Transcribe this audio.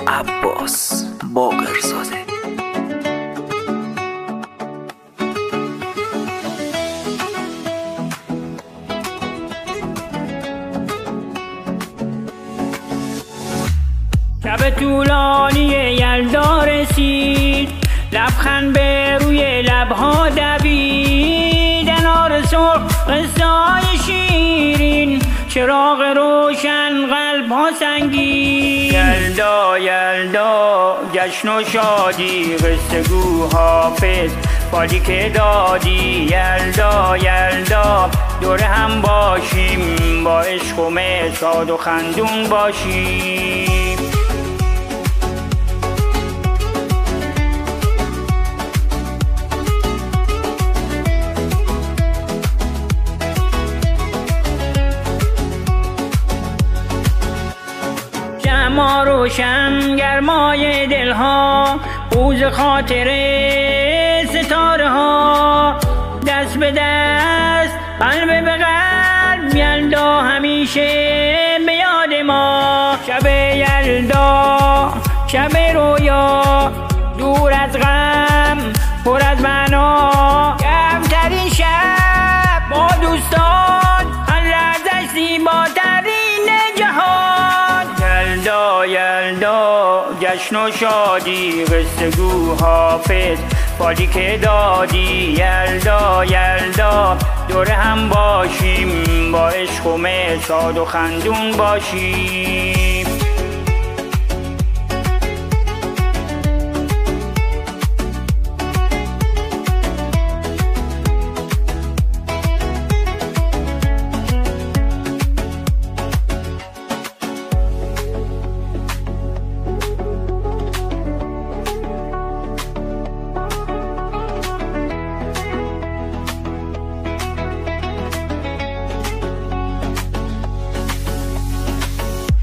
عباس باقرزاده. شب طولانی یلدا رسید، لبخند به روی لبها دوید، انار سرخ قصه‌های شیرین، چراغ روشن قلب‌ها سنگین. یلدا یلدا جشن و شادی، قصه گو حافظ فالی که دادی. یلدا یلدا دور هم باشیم، با عشق و مهر شاد و خندون باشیم. شمع روشن گرمای دلها، روز خاطره ستاره ها، دست به دست قلب به قلب، یلدا همیشه به یاد ما. شب یلدا شب رویا، دور از غم پر از معنا، کمترین شب با دوستان، هر لحظه‌اش زیباترین جهان. یلدا یلدا جشن و شادی، قصه گو حافظ فالی که دادی. یلدا یلدا دور هم باشیم، با عشق و مهر شاد و خندون باشیم.